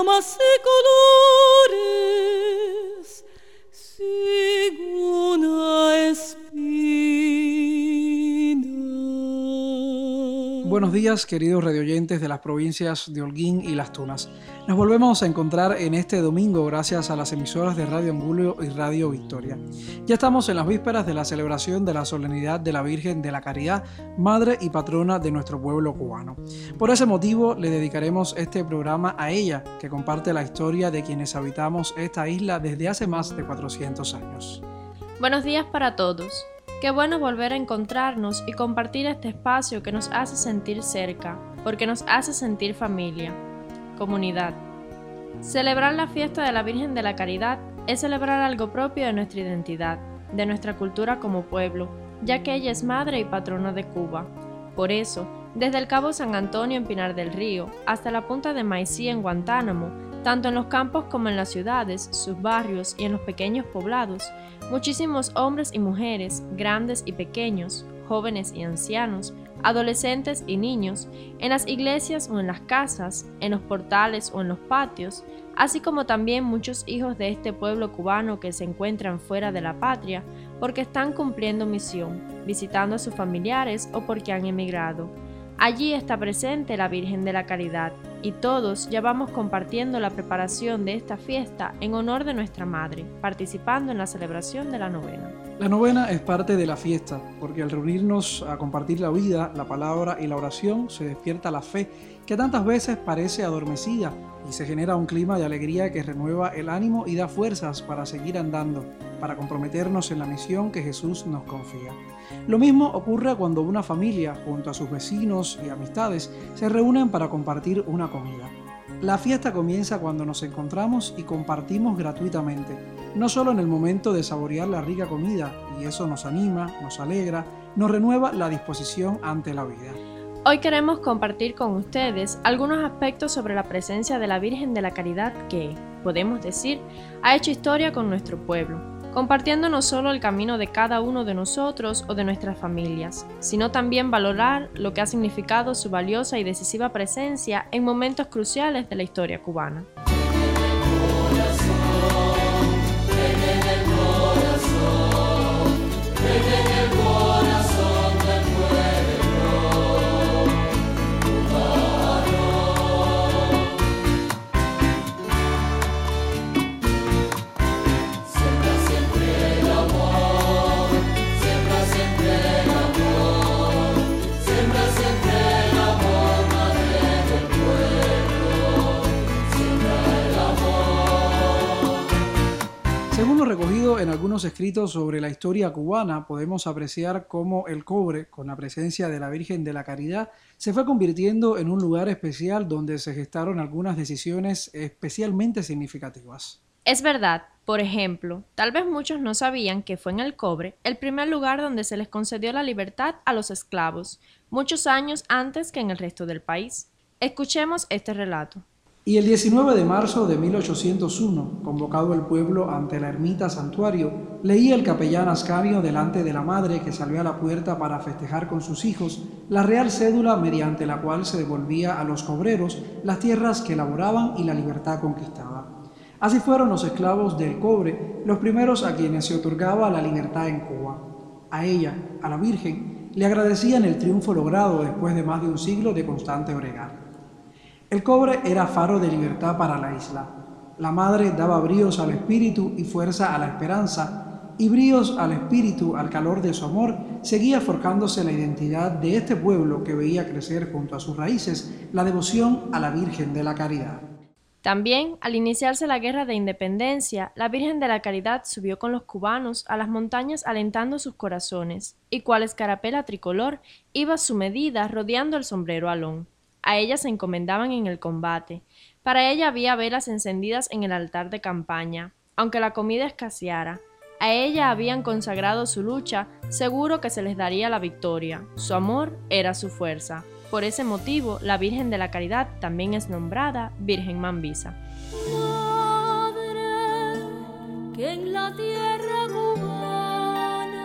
formas y colores sin una espina. Buenos días, queridos radioyentes de las provincias de Holguín y Las Tunas. Nos volvemos a encontrar en este domingo gracias a las emisoras de Radio Angulo y Radio Victoria. Ya estamos en las vísperas de la celebración de la solemnidad de la Virgen de la Caridad, madre y patrona de nuestro pueblo cubano. Por ese motivo le dedicaremos este programa a ella, que comparte la historia de quienes habitamos esta isla desde hace más de 400 años. Buenos días para todos. Qué bueno volver a encontrarnos y compartir este espacio que nos hace sentir cerca, porque nos hace sentir familia, comunidad. Celebrar la fiesta de la Virgen de la Caridad es celebrar algo propio de nuestra identidad, de nuestra cultura como pueblo, ya que ella es madre y patrona de Cuba. Por eso, desde el Cabo San Antonio en Pinar del Río hasta la punta de Maicí en Guantánamo, tanto en los campos como en las ciudades, sus barrios y en los pequeños poblados, muchísimos hombres y mujeres, grandes y pequeños, jóvenes y ancianos, adolescentes y niños, en las iglesias o en las casas, en los portales o en los patios, así como también muchos hijos de este pueblo cubano que se encuentran fuera de la patria porque están cumpliendo misión, visitando a sus familiares o porque han emigrado. Allí está presente la Virgen de la Caridad y todos ya vamos compartiendo la preparación de esta fiesta en honor de nuestra Madre, participando en la celebración de la novena. La novena es parte de la fiesta, porque al reunirnos a compartir la vida, la palabra y la oración, se despierta la fe, que tantas veces parece adormecida, y se genera un clima de alegría que renueva el ánimo y da fuerzas para seguir andando, para comprometernos en la misión que Jesús nos confía. Lo mismo ocurre cuando una familia, junto a sus vecinos y amistades, se reúnen para compartir una comida. La fiesta comienza cuando nos encontramos y compartimos gratuitamente, no solo en el momento de saborear la rica comida, y eso nos anima, nos alegra, nos renueva la disposición ante la vida. Hoy queremos compartir con ustedes algunos aspectos sobre la presencia de la Virgen de la Caridad que, podemos decir, ha hecho historia con nuestro pueblo, compartiendo no solo el camino de cada uno de nosotros o de nuestras familias, sino también valorar lo que ha significado su valiosa y decisiva presencia en momentos cruciales de la historia cubana. Según lo recogido en algunos escritos sobre la historia cubana, podemos apreciar cómo el cobre, con la presencia de la Virgen de la Caridad, se fue convirtiendo en un lugar especial donde se gestaron algunas decisiones especialmente significativas. Es verdad, por ejemplo, tal vez muchos no sabían que fue en el cobre el primer lugar donde se les concedió la libertad a los esclavos, muchos años antes que en el resto del país. Escuchemos este relato. Y el 19 de marzo de 1801, convocado el pueblo ante la ermita santuario, leía el capellán Ascanio delante de la madre que salió a la puerta para festejar con sus hijos la real cédula mediante la cual se devolvía a los cobreros las tierras que elaboraban y la libertad conquistada. Así fueron los esclavos del cobre los primeros a quienes se otorgaba la libertad en Cuba. A ella, a la Virgen, le agradecían el triunfo logrado después de más de un siglo de constante bregar. El cobre era faro de libertad para la isla. La madre daba bríos al espíritu y fuerza a la esperanza, y bríos al espíritu al calor de su amor, seguía forjándose la identidad de este pueblo que veía crecer junto a sus raíces la devoción a la Virgen de la Caridad. También, al iniciarse la Guerra de Independencia, la Virgen de la Caridad subió con los cubanos a las montañas alentando sus corazones, y cual escarapela tricolor iba a su medida rodeando el sombrero alón. A ella se encomendaban en el combate. Para ella había velas encendidas en el altar de campaña, aunque la comida escaseara. A ella habían consagrado su lucha, seguro que se les daría la victoria. Su amor era su fuerza. Por ese motivo, la Virgen de la Caridad también es nombrada Virgen Mambisa. Madre, que en la tierra cubana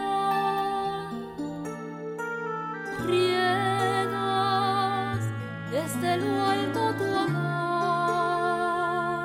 riegas desde lo alto tu amor,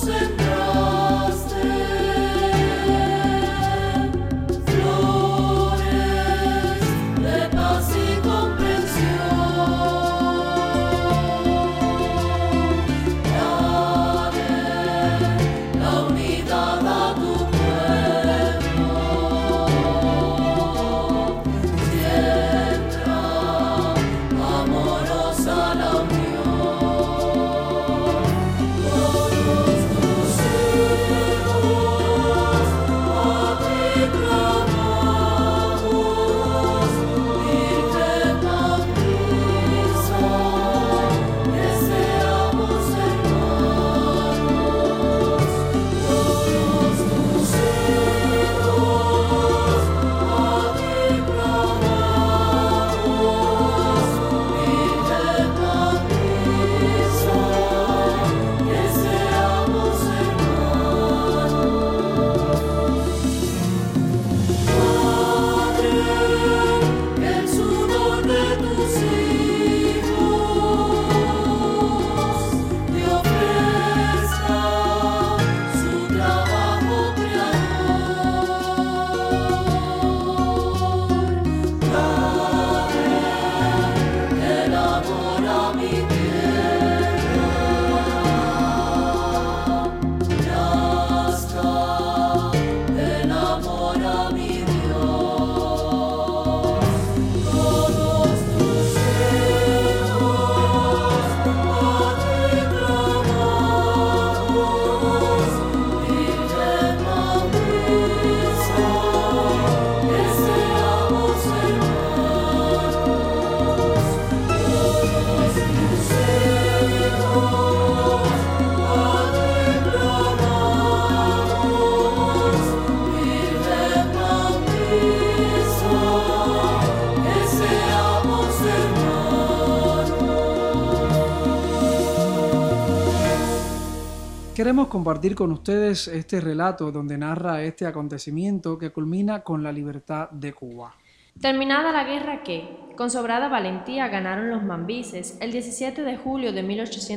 Queremos compartir con ustedes este relato donde narra este acontecimiento que culmina con la libertad de Cuba. Terminada la guerra que, con sobrada valentía, ganaron los mambises, el 17 de julio de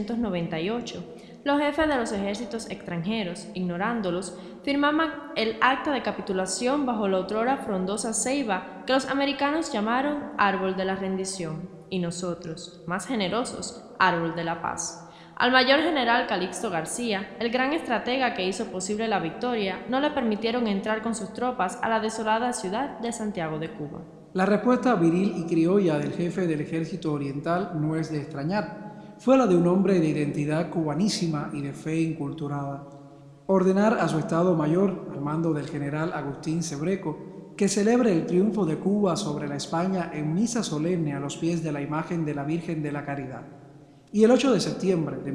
1898, los jefes de los ejércitos extranjeros, ignorándolos, firmaban el acta de capitulación bajo la otrora frondosa ceiba que los americanos llamaron Árbol de la Rendición, y nosotros, más generosos, Árbol de la Paz. Al mayor general Calixto García, el gran estratega que hizo posible la victoria, no le permitieron entrar con sus tropas a la desolada ciudad de Santiago de Cuba. La respuesta viril y criolla del jefe del ejército oriental no es de extrañar. Fue la de un hombre de identidad cubanísima y de fe inculturada. Ordenar a su Estado Mayor, al mando del general Agustín Cebreco, que celebre el triunfo de Cuba sobre la España en misa solemne a los pies de la imagen de la Virgen de la Caridad. Y el 8 de septiembre de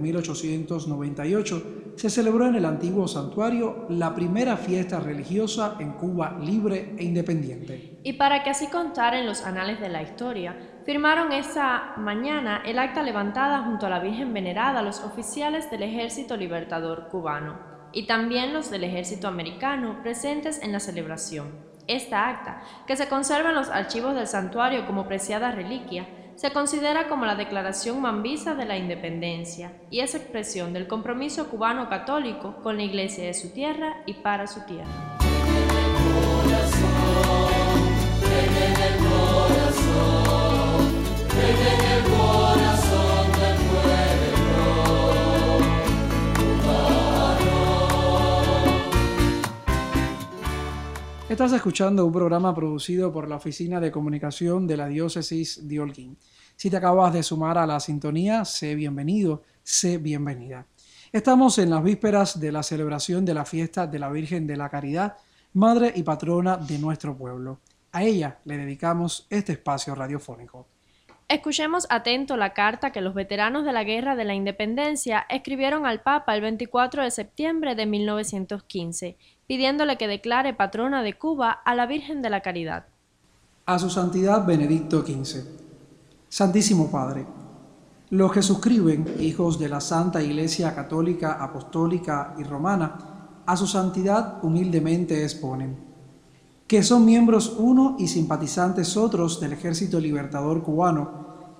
1898 se celebró en el antiguo santuario la primera fiesta religiosa en Cuba libre e independiente. Y para que así contara en los anales de la historia, firmaron esa mañana el acta levantada junto a la Virgen venerada los oficiales del Ejército Libertador cubano y también los del Ejército americano presentes en la celebración. Esta acta, que se conserva en los archivos del santuario como preciada reliquia, se considera como la Declaración Mambisa de la Independencia y es expresión del compromiso cubano católico con la Iglesia de su tierra y para su tierra. Estás escuchando un programa producido por la Oficina de Comunicación de la Diócesis de Holguín. Si te acabas de sumar a la sintonía, sé bienvenido, sé bienvenida. Estamos en las vísperas de la celebración de la fiesta de la Virgen de la Caridad, madre y patrona de nuestro pueblo. A ella le dedicamos este espacio radiofónico. Escuchemos atento la carta que los veteranos de la Guerra de la Independencia escribieron al Papa el 24 de septiembre de 1915, pidiéndole que declare patrona de Cuba a la Virgen de la Caridad. A su Santidad Benedicto XV. Santísimo Padre, los que suscriben, hijos de la Santa Iglesia Católica, Apostólica y Romana, a su santidad humildemente exponen, que son miembros uno y simpatizantes otros del Ejército Libertador cubano,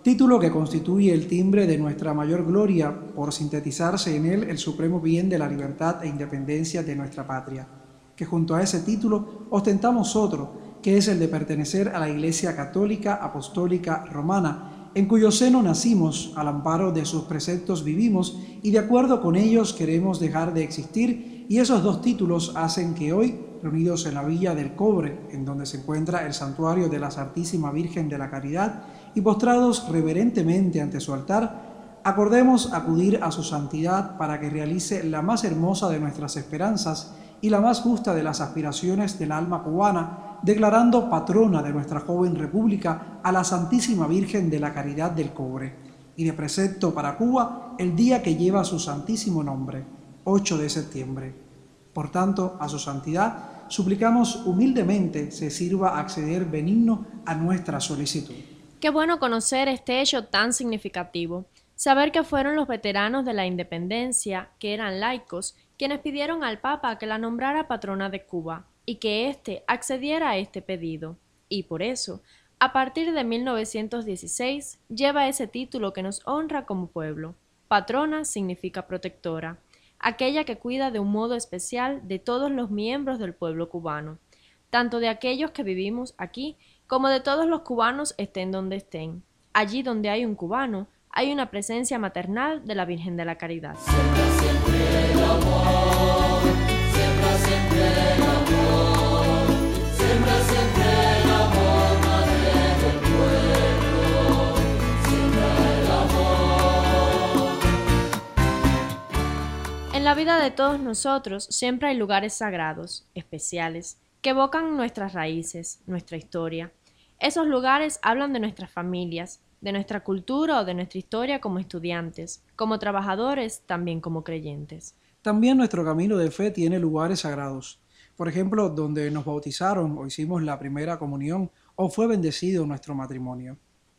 título que constituye el timbre de nuestra mayor gloria por sintetizarse en él el supremo bien de la libertad e independencia de nuestra patria, que junto a ese título ostentamos otro, que es el de pertenecer a la Iglesia Católica Apostólica Romana, en cuyo seno nacimos, al amparo de sus preceptos vivimos y de acuerdo con ellos queremos dejar de existir, y esos dos títulos hacen que hoy, reunidos en la Villa del Cobre, en donde se encuentra el santuario de la Santísima Virgen de la Caridad, y postrados reverentemente ante su altar, acordemos acudir a su santidad para que realice la más hermosa de nuestras esperanzas y la más justa de las aspiraciones del alma cubana, declarando patrona de nuestra joven república a la Santísima Virgen de la Caridad del Cobre, y de precepto para Cuba el día que lleva su santísimo nombre, 8 de septiembre. Por tanto, a su santidad suplicamos humildemente se sirva acceder benigno a nuestra solicitud. Qué bueno conocer este hecho tan significativo, saber que fueron los veteranos de la independencia, que eran laicos, quienes pidieron al Papa que la nombrara patrona de Cuba, y que éste accediera a este pedido, y por eso, a partir de 1916, lleva ese título que nos honra como pueblo. Patrona significa protectora, aquella que cuida de un modo especial de todos los miembros del pueblo cubano, tanto de aquellos que vivimos aquí, como de todos los cubanos estén donde estén. Allí donde hay un cubano, hay una presencia maternal de la Virgen de la Caridad. Siembra siempre el amor, siembra siempre el amor, siembra siempre el amor, madre del pueblo, siembra el amor. En la vida de todos nosotros siempre hay lugares sagrados, especiales, que evocan nuestras raíces, nuestra historia. Esos lugares hablan de nuestras familias, de nuestra cultura o de nuestra historia como estudiantes, como trabajadores, también como creyentes. También nuestro camino de fe tiene lugares sagrados. Por ejemplo, donde nos bautizaron o hicimos la primera comunión o fue bendecido nuestro matrimonio.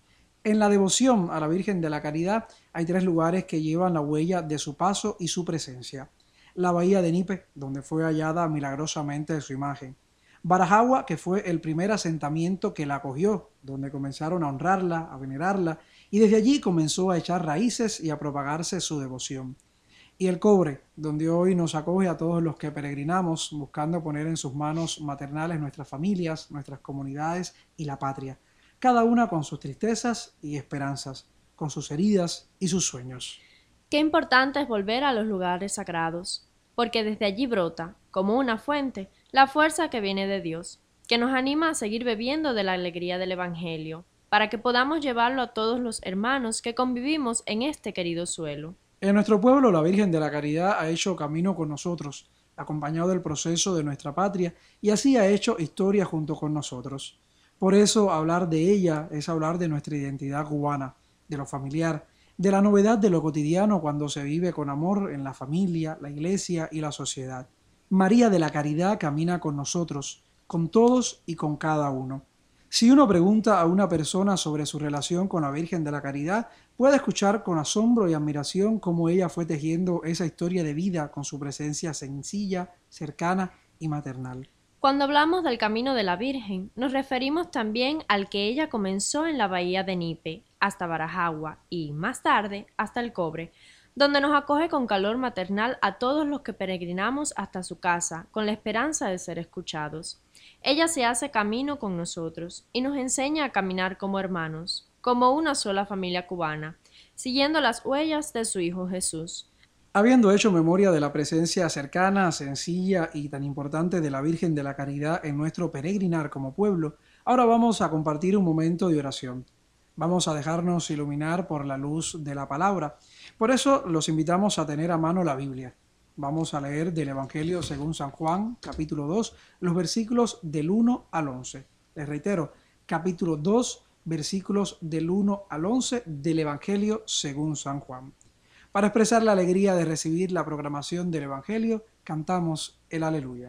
En la devoción a la Virgen de la Caridad hay 3 lugares que llevan la huella de su paso y su presencia. La bahía de Nipe, donde fue hallada milagrosamente su imagen. Barajagua, que fue el primer asentamiento que la acogió, donde comenzaron a honrarla, a venerarla, y desde allí comenzó a echar raíces y a propagarse su devoción. Y el Cobre, donde hoy nos acoge a todos los que peregrinamos, buscando poner en sus manos maternales nuestras familias, nuestras comunidades y la patria, cada una con sus tristezas y esperanzas, con sus heridas y sus sueños. Qué importante es volver a los lugares sagrados, porque desde allí brota, como una fuente, la fuerza que viene de Dios, que nos anima a seguir bebiendo de la alegría del Evangelio, para que podamos llevarlo a todos los hermanos que convivimos en este querido suelo. En nuestro pueblo, la Virgen de la Caridad ha hecho camino con nosotros, acompañado del proceso de nuestra patria, y así ha hecho historia junto con nosotros. Por eso, hablar de ella es hablar de nuestra identidad cubana, de lo familiar, de la novedad de lo cotidiano cuando se vive con amor en la familia, la iglesia y la sociedad. María de la Caridad camina con nosotros, con todos y con cada uno. Si uno pregunta a una persona sobre su relación con la Virgen de la Caridad, puede escuchar con asombro y admiración cómo ella fue tejiendo esa historia de vida con su presencia sencilla, cercana y maternal. Cuando hablamos del camino de la Virgen, nos referimos también al que ella comenzó en la bahía de Nipe, hasta Barajagua y, más tarde, hasta el Cobre, donde nos acoge con calor maternal a todos los que peregrinamos hasta su casa, con la esperanza de ser escuchados. Ella se hace camino con nosotros y nos enseña a caminar como hermanos, como una sola familia cubana, siguiendo las huellas de su Hijo Jesús. Habiendo hecho memoria de la presencia cercana, sencilla y tan importante de la Virgen de la Caridad en nuestro peregrinar como pueblo, ahora vamos a compartir un momento de oración. Vamos a dejarnos iluminar por la luz de la palabra. Por eso los invitamos a tener a mano la Biblia. Vamos a leer del Evangelio según San Juan, capítulo 2, los versículos del 1 al 11. Les reitero, capítulo 2, versículos del 1 al 11 del Evangelio según San Juan. Para expresar la alegría de recibir la programación del Evangelio, cantamos el Aleluya.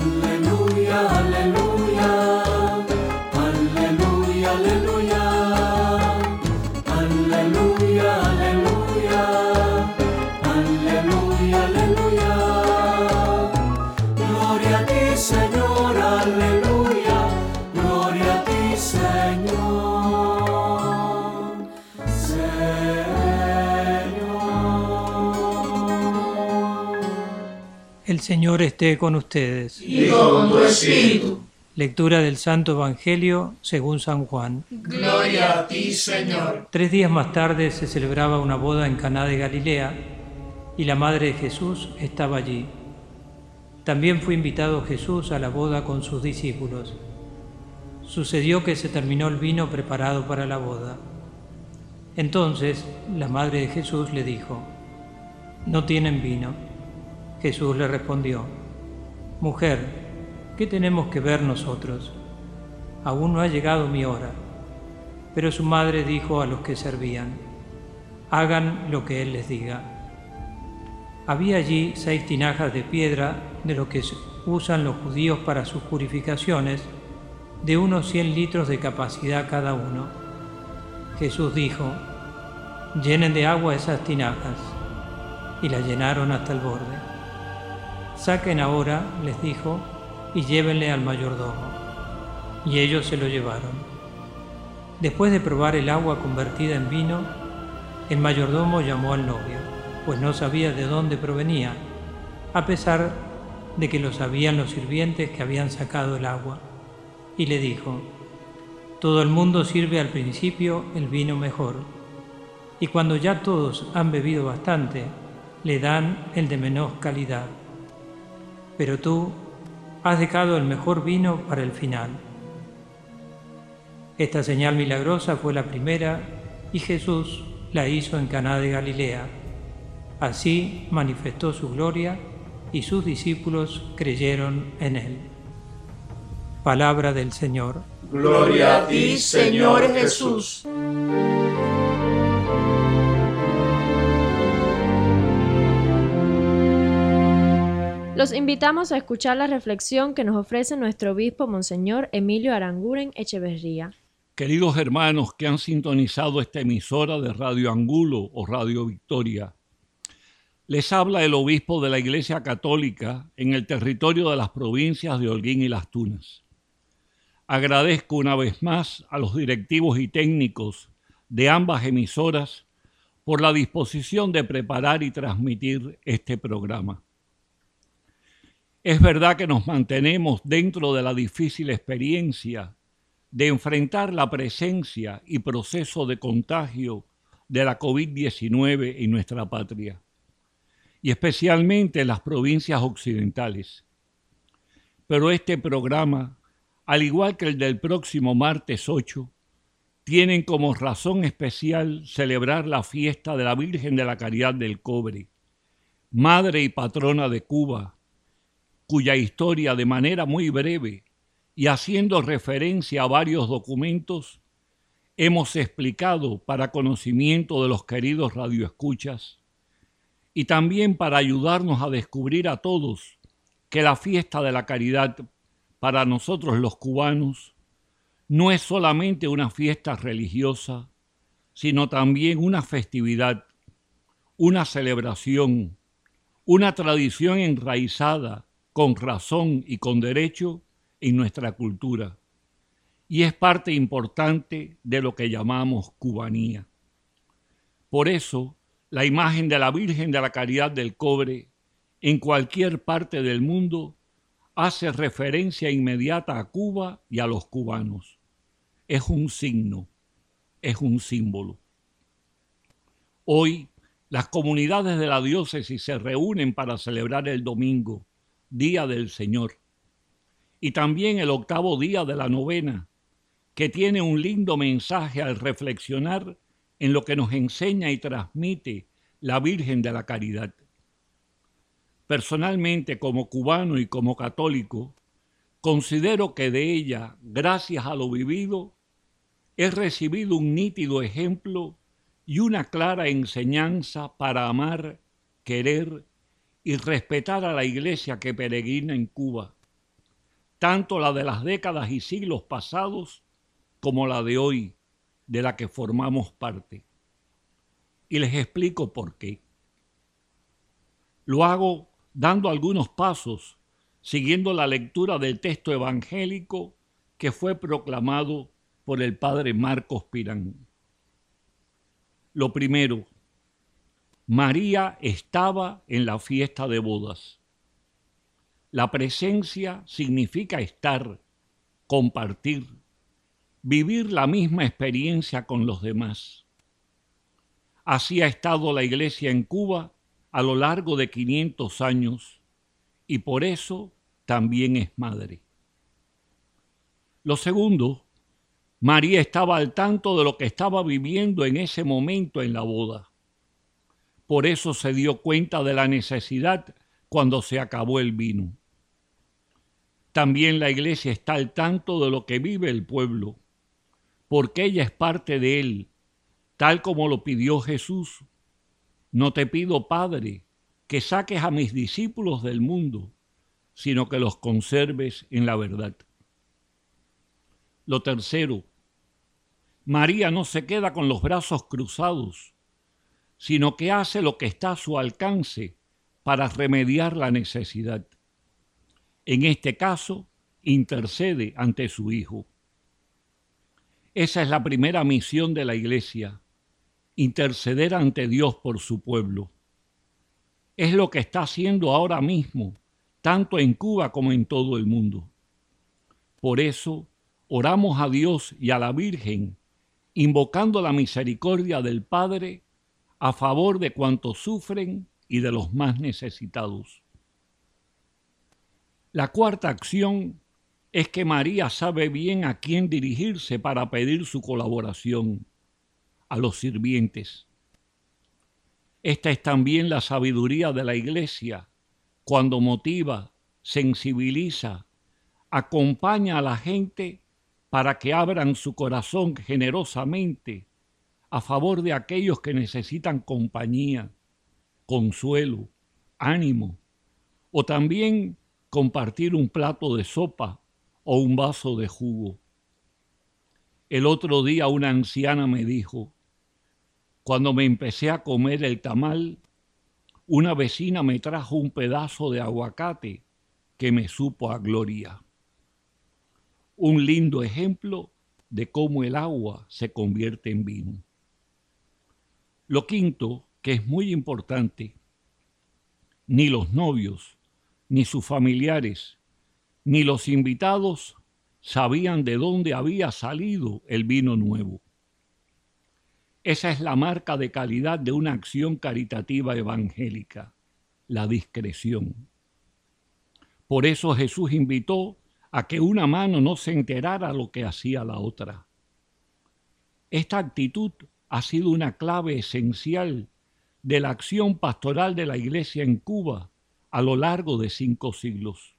Aleluya, aleluya, aleluya, aleluya, aleluya, aleluya, aleluya, aleluya. Gloria a ti, Señor, aleluya, gloria a ti, Señor. El Señor esté con ustedes. Y con tu espíritu. Lectura del Santo Evangelio según San Juan. Gloria a ti, Señor. 3 días más tarde se celebraba una boda en Caná de Galilea y la madre de Jesús estaba allí. También fue invitado Jesús a la boda con sus discípulos. Sucedió que se terminó el vino preparado para la boda. Entonces la madre de Jesús le dijo: «No tienen vino». Jesús le respondió: «Mujer, ¿qué tenemos que ver nosotros? Aún no ha llegado mi hora». Pero su madre dijo a los que servían: «Hagan lo que él les diga». Había allí 6 tinajas de piedra de lo que usan los judíos para sus purificaciones, de unos 100 litros de capacidad cada uno. Jesús dijo: «Llenen de agua esas tinajas», y las llenaron hasta el borde. «Saquen ahora», les dijo, «y llévenle al mayordomo». Y ellos se lo llevaron. Después de probar el agua convertida en vino, el mayordomo llamó al novio, pues no sabía de dónde provenía, a pesar de que lo sabían los sirvientes que habían sacado el agua, y le dijo: «Todo el mundo sirve al principio el vino mejor, y cuando ya todos han bebido bastante, le dan el de menos calidad. Pero tú has dejado el mejor vino para el final». Esta señal milagrosa fue la primera, y Jesús la hizo en Caná de Galilea. Así manifestó su gloria, y sus discípulos creyeron en él. Palabra del Señor. Gloria a ti, Señor Jesús. Los invitamos a escuchar la reflexión que nos ofrece nuestro obispo Monseñor Emilio Aranguren Echeverría. Queridos hermanos que han sintonizado esta emisora de Radio Angulo o Radio Victoria, les habla el obispo de la Iglesia Católica en el territorio de las provincias de Holguín y Las Tunas. Agradezco una vez más a los directivos y técnicos de ambas emisoras por la disposición de preparar y transmitir este programa. Es verdad que nos mantenemos dentro de la difícil experiencia de enfrentar la presencia y proceso de contagio de la COVID-19 en nuestra patria, y especialmente en las provincias occidentales. Pero este programa, al igual que el del próximo martes 8, tienen como razón especial celebrar la fiesta de la Virgen de la Caridad del Cobre, madre y patrona de Cuba, cuya historia, de manera muy breve y haciendo referencia a varios documentos, hemos explicado para conocimiento de los queridos radioescuchas y también para ayudarnos a descubrir a todos que la fiesta de la caridad para nosotros los cubanos no es solamente una fiesta religiosa, sino también una festividad, una celebración, una tradición enraizada con razón y con derecho en nuestra cultura, y es parte importante de lo que llamamos cubanía. Por eso, la imagen de la Virgen de la Caridad del Cobre en cualquier parte del mundo hace referencia inmediata a Cuba y a los cubanos. Es un signo, es un símbolo. Hoy, las comunidades de la diócesis se reúnen para celebrar el domingo, Día del Señor, y también el 8º día de la novena, que tiene un lindo mensaje al reflexionar en lo que nos enseña y transmite la Virgen de la Caridad. Personalmente, como cubano y como católico, considero que de ella, gracias a lo vivido, he recibido un nítido ejemplo y una clara enseñanza para amar, querer y respetar a la Iglesia que peregrina en Cuba, tanto la de las décadas y siglos pasados como la de hoy, de la que formamos parte. Y les explico por qué. Lo hago dando algunos pasos, siguiendo la lectura del texto evangélico que fue proclamado por el padre Marcos Pirán. Lo primero, María estaba en la fiesta de bodas. La presencia significa estar, compartir, vivir la misma experiencia con los demás. Así ha estado la Iglesia en Cuba a lo largo de 500 años y por eso también es madre. Lo segundo, María estaba al tanto de lo que estaba viviendo en ese momento en la boda. Por eso se dio cuenta de la necesidad cuando se acabó el vino. También la Iglesia está al tanto de lo que vive el pueblo, porque ella es parte de él, tal como lo pidió Jesús. No te pido, Padre, que saques a mis discípulos del mundo, sino que los conserves en la verdad. Lo tercero, María no se queda con los brazos cruzados, sino que hace lo que está a su alcance para remediar la necesidad. En este caso, intercede ante su Hijo. Esa es la primera misión de la Iglesia, interceder ante Dios por su pueblo. Es lo que está haciendo ahora mismo, tanto en Cuba como en todo el mundo. Por eso, oramos a Dios y a la Virgen, invocando la misericordia del Padre a favor de cuantos sufren y de los más necesitados. La cuarta acción es que María sabe bien a quién dirigirse para pedir su colaboración, a los sirvientes. Esta es también la sabiduría de la Iglesia, cuando motiva, sensibiliza, acompaña a la gente para que abran su corazón generosamente a favor de aquellos que necesitan compañía, consuelo, ánimo, o también compartir un plato de sopa o un vaso de jugo. El otro día una anciana me dijo, cuando me empecé a comer el tamal, una vecina me trajo un pedazo de aguacate que me supo a gloria. Un lindo ejemplo de cómo el agua se convierte en vino. Lo quinto, que es muy importante, ni los novios, ni sus familiares, ni los invitados sabían de dónde había salido el vino nuevo. Esa es la marca de calidad de una acción caritativa evangélica, la discreción. Por eso Jesús invitó a que una mano no se enterara lo que hacía la otra. Esta actitud ha sido una clave esencial de la acción pastoral de la Iglesia en Cuba a lo largo de 5 siglos.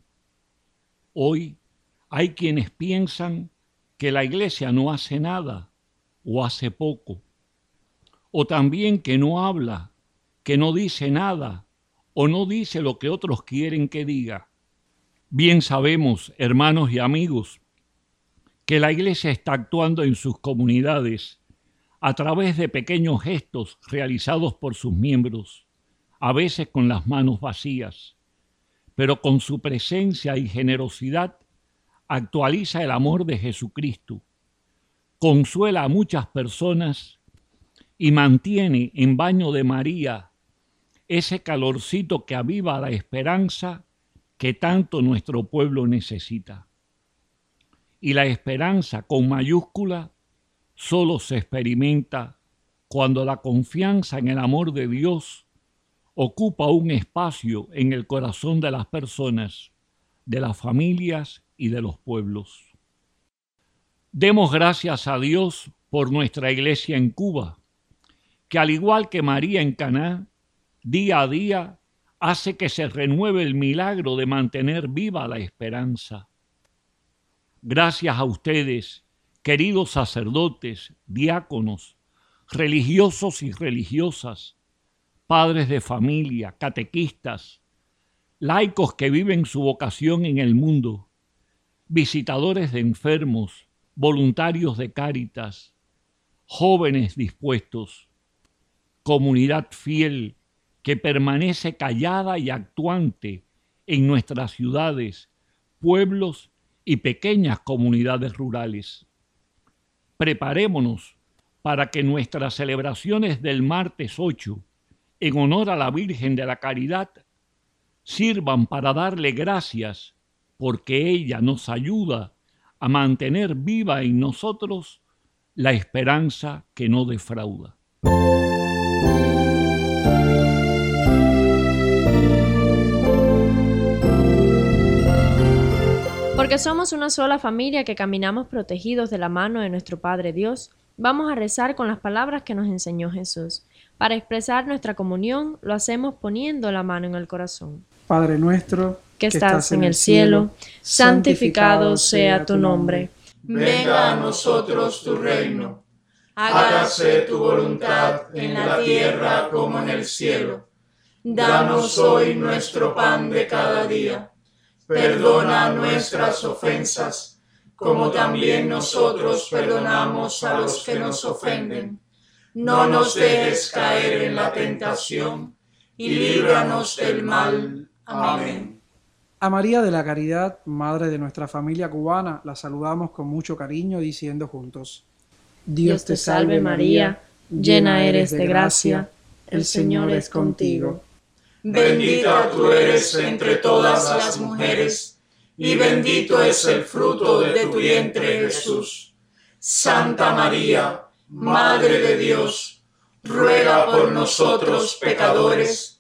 Hoy hay quienes piensan que la Iglesia no hace nada o hace poco, o también que no habla, que no dice nada o no dice lo que otros quieren que diga. Bien sabemos, hermanos y amigos, que la Iglesia está actuando en sus comunidades a través de pequeños gestos realizados por sus miembros, a veces con las manos vacías, pero con su presencia y generosidad actualiza el amor de Jesucristo, consuela a muchas personas y mantiene en baño de María ese calorcito que aviva la esperanza que tanto nuestro pueblo necesita. Y la esperanza con mayúscula solo se experimenta cuando la confianza en el amor de Dios ocupa un espacio en el corazón de las personas, de las familias y de los pueblos. Demos gracias a Dios por nuestra Iglesia en Cuba, que al igual que María en Caná, día a día hace que se renueve el milagro de mantener viva la esperanza. Gracias a ustedes, queridos sacerdotes, diáconos, religiosos y religiosas, padres de familia, catequistas, laicos que viven su vocación en el mundo, visitadores de enfermos, voluntarios de Cáritas, jóvenes dispuestos, comunidad fiel que permanece callada y actuante en nuestras ciudades, pueblos y pequeñas comunidades rurales. Preparémonos para que nuestras celebraciones del martes 8, en honor a la Virgen de la Caridad, sirvan para darle gracias, porque ella nos ayuda a mantener viva en nosotros la esperanza que no defrauda. Porque somos una sola familia que caminamos protegidos de la mano de nuestro Padre Dios, vamos a rezar con las palabras que nos enseñó Jesús. Para expresar nuestra comunión, lo hacemos poniendo la mano en el corazón. Padre nuestro, que estás en el cielo, santificado sea tu nombre. Venga a nosotros tu reino. Hágase tu voluntad en la tierra como en el cielo. Danos hoy nuestro pan de cada día. Perdona nuestras ofensas, como también nosotros perdonamos a los que nos ofenden. No nos dejes caer en la tentación, y líbranos del mal. Amén. A María de la Caridad, Madre de nuestra familia cubana, la saludamos con mucho cariño diciendo juntos: Dios te salve María, llena eres de gracia, el Señor es contigo. Bendita tú eres entre todas las mujeres, y bendito es el fruto de tu vientre, Jesús. Santa María, Madre de Dios, ruega por nosotros pecadores,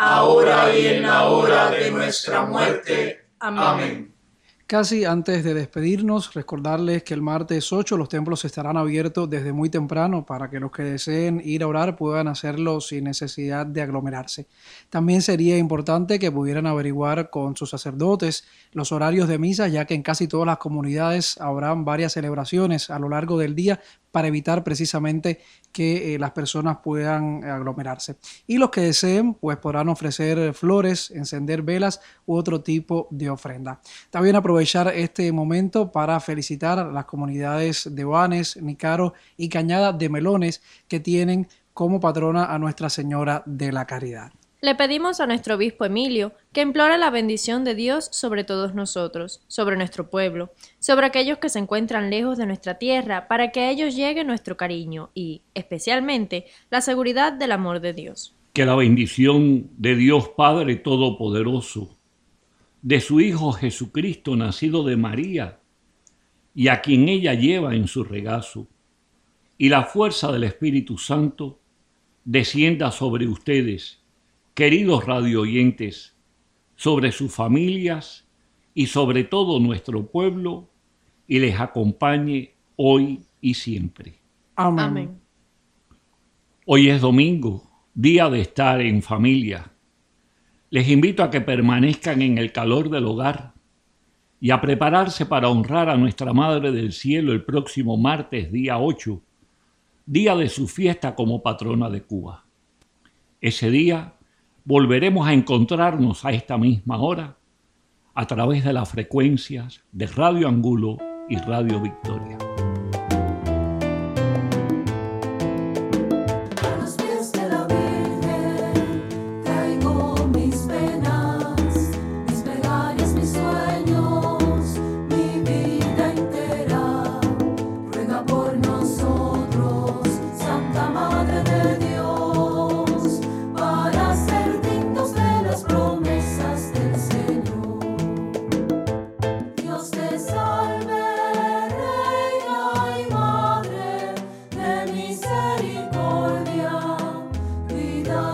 ahora y en la hora de nuestra muerte. Amén. Casi antes de despedirnos, recordarles que el martes 8 los templos estarán abiertos desde muy temprano para que los que deseen ir a orar puedan hacerlo sin necesidad de aglomerarse. También sería importante que pudieran averiguar con sus sacerdotes los horarios de misa, ya que en casi todas las comunidades habrán varias celebraciones a lo largo del día para evitar precisamente que las personas puedan aglomerarse. Y los que deseen, pues podrán ofrecer flores, encender velas u otro tipo de ofrenda. También aprovechar este momento para felicitar a las comunidades de Oanes, Nicaro y Cañada de Melones, que tienen como patrona a Nuestra Señora de la Caridad. Le pedimos a nuestro obispo Emilio que implore la bendición de Dios sobre todos nosotros, sobre nuestro pueblo, sobre aquellos que se encuentran lejos de nuestra tierra, para que a ellos llegue nuestro cariño y, especialmente, la seguridad del amor de Dios. Que la bendición de Dios Padre Todopoderoso, de su Hijo Jesucristo nacido de María, y a quien ella lleva en su regazo, y la fuerza del Espíritu Santo, descienda sobre ustedes, queridos radioyentes, sobre sus familias y sobre todo nuestro pueblo, y les acompañe hoy y siempre. Amén. Amén. Hoy es domingo, día de estar en familia. Les invito a que permanezcan en el calor del hogar y a prepararse para honrar a nuestra Madre del Cielo el próximo martes, día 8, día de su fiesta como patrona de Cuba. Ese día volveremos a encontrarnos a esta misma hora a través de las frecuencias de Radio Angulo y Radio Victoria.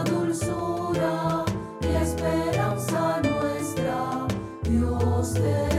Dios te